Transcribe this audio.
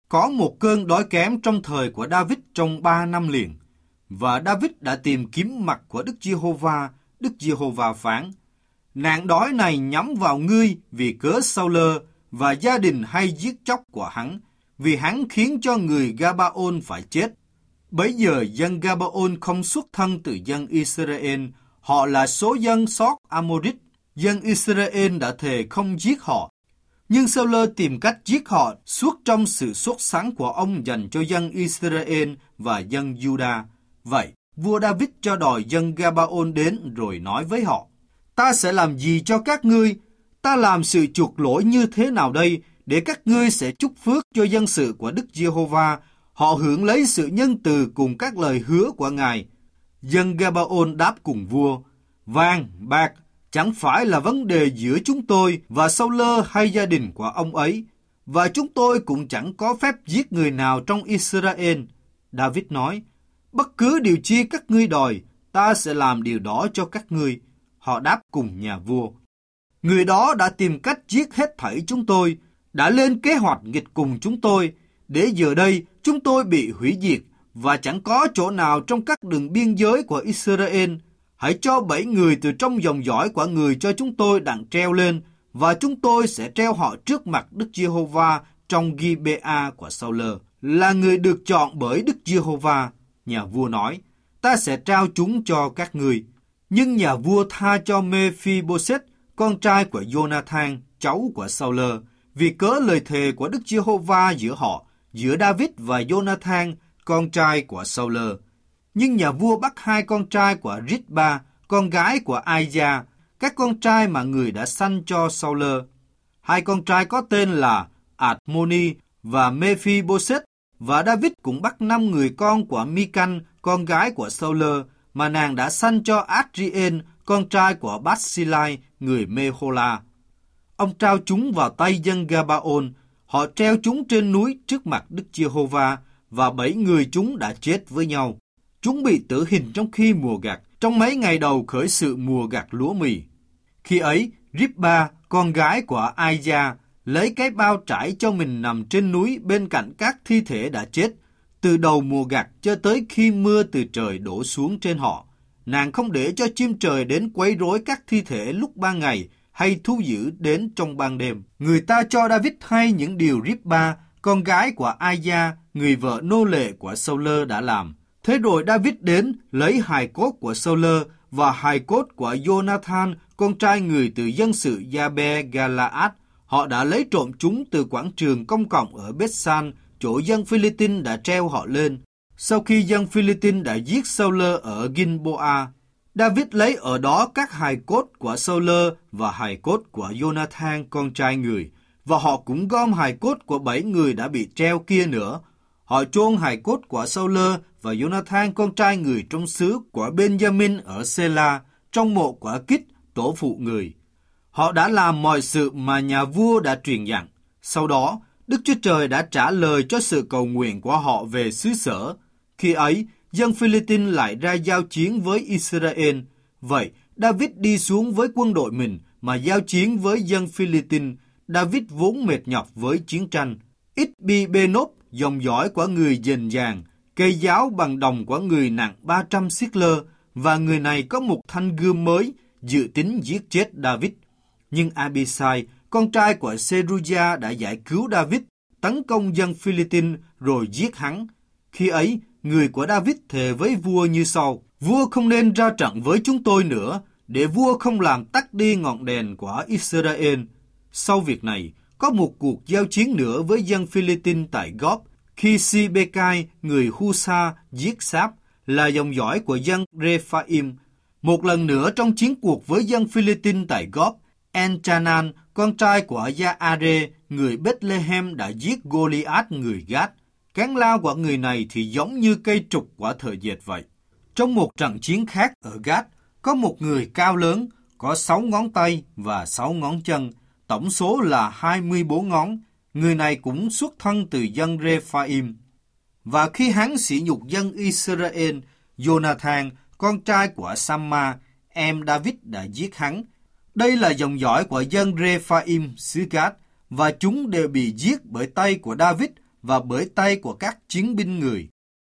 Có một cơn đói kém trong thời của David trong 3 năm liền, và David đã tìm kiếm mặt của Đức Giê-hô-va. Đức Giê-hô-va phán: nạn đói này nhắm vào ngươi vì cớ Sau-lơ và gia đình hay giết chóc của hắn, vì hắn khiến cho người Ga-ba-ôn phải chết. Bấy giờ dân Ga-ba-ôn không xuất thân từ dân Israel, họ là số dân sót Amorit. Dân Israel đã thề không giết họ, nhưng Sau-lơ tìm cách giết họ suốt trong sự sốt sắng của ông dành cho dân Israel và dân Juda. Vậy, vua David cho đòi dân Ga-ba-ôn đến rồi nói với họ: ta sẽ làm gì cho các ngươi? Ta làm sự chuộc lỗi như thế nào đây, để các ngươi sẽ chúc phước cho dân sự của Đức Giê-hô-va, họ hưởng lấy sự nhân từ cùng các lời hứa của Ngài? Dân Ga-ba-ôn đáp cùng vua: vàng, bạc chẳng phải là vấn đề giữa chúng tôi và Sau-lơ hay gia đình của ông ấy, và chúng tôi cũng chẳng có phép giết người nào trong Israel. David nói: bất cứ điều chi các ngươi đòi, ta sẽ làm điều đó cho các ngươi. Họ đáp cùng nhà vua: người đó đã tìm cách giết hết thảy chúng tôi, đã lên kế hoạch nghịch cùng chúng tôi, để giờ đây chúng tôi bị hủy diệt và chẳng có chỗ nào trong các đường biên giới của Israel. Hãy cho 7 người từ trong dòng dõi của người cho chúng tôi đặng treo lên, và chúng tôi sẽ treo họ trước mặt Đức Giê-hô-va trong Gibea của Sau-lơ, là người được chọn bởi Đức Giê-hô-va. Nhà vua nói: ta sẽ trao chúng cho các ngươi. Nhưng nhà vua tha cho Mê-phi-bô-sét, con trai của Jonathan, cháu của Sau-lơ, vì cớ lời thề của Đức Giê-hô-va giữa họ, giữa David và Jonathan, con trai của Sau-lơ. Nhưng nhà vua bắt 2 con trai của Rít-ba, con gái của Ai-da, các con trai mà người đã sanh cho Sau-lơ. 2 con trai có tên là Ạt-mô-ni và Mê-phi-bô-sét, và David cũng bắt 5 người con của Mi-canh, con gái của Sau-lơ, mà nàng đã sanh cho Át-ri-ên, con trai của Bát-si-lai, người Mê-hô-la. Ông trao chúng vào tay dân Ga-ba-ôn, họ treo chúng trên núi trước mặt Đức Giê-hô-va, và 7 người chúng đã chết với nhau. Chúng bị tử hình trong khi mùa gặt, trong mấy ngày đầu khởi sự mùa gặt lúa mì. Khi ấy, Rít-ba, con gái của Ai-da, lấy cái bao trải cho mình nằm trên núi bên cạnh các thi thể đã chết, từ đầu mùa gặt cho tới khi mưa từ trời đổ xuống trên họ. Nàng không để cho chim trời đến quấy rối các thi thể lúc ban ngày, hay thú dữ đến trong ban đêm. Người ta cho David hay những điều Rít-ba, con gái của Ai-da, người vợ nô lệ của Sau-lơ đã làm. Thế rồi David đến lấy hài cốt của Sau-lơ và hài cốt của Jonathan, con trai người từ dân sự Gia-be-ga-la-át. Họ đã lấy trộm chúng từ quảng trường công cộng ở Bết-san, chỗ dân Phi-li-tin đã treo họ lên. Sau khi dân Phi-li-tin đã giết Sau-lơ ở Gilboa, David lấy ở đó các hài cốt của Sau-lơ và hài cốt của Jonathan, con trai người, và họ cũng gom hài cốt của 7 người đã bị treo kia nữa. Họ chôn hài cốt của Sau-lơ và Jonathan, con trai người trong xứ của Benjamin ở Sela, trong mộ của Kít, tổ phụ người. Họ đã làm mọi sự mà nhà vua đã truyền dặn. Sau đó, Đức Chúa Trời đã trả lời cho sự cầu nguyện của họ về xứ sở. Khi ấy, dân Phi-li-tin lại ra giao chiến với Israel. Vậy, David đi xuống với quân đội mình mà giao chiến với dân Phi-li-tin. David vốn mệt nhọc với chiến tranh. Ít-bi-bê-nốp, dòng dõi của người dền dàng, cây giáo bằng đồng của người nặng 300 siết-lơ, và người này có một thanh gươm mới, dự tính giết chết David. Nhưng Abisai, con trai của Seruja đã giải cứu David, tấn công dân Phi-li-tin rồi giết hắn. Khi ấy, người của David thề với vua như sau: vua không nên ra trận với chúng tôi nữa, để vua không làm tắt đi ngọn đèn của Israel. Sau việc này, có một cuộc giao chiến nữa với dân Phi-li-tin tại Góp, khi Si-bê-cai, người Hu-sa, giết Sáp, là dòng dõi của dân Rephaim. Một lần nữa trong chiến cuộc với dân Phi-li-tin tại Góp, En-chanan, con trai của Gia-a-rê, người Bethlehem đã giết Goliath, người Gát. Cán lao của người này thì giống như cây trục quả thời dệt vậy. Trong một trận chiến khác ở Gát, có một người cao lớn, có 6 ngón tay và 6 ngón chân, tổng số là 24 ngón. Người này cũng xuất thân từ dân Rephaim. Và khi hắn sỉ nhục dân Israel, Jonathan, con trai của Samma, em David đã giết hắn. Đây là dòng dõi của dân Rephaim xứ Gát, và chúng đều bị giết bởi tay của David và bởi tay của các chiến binh người.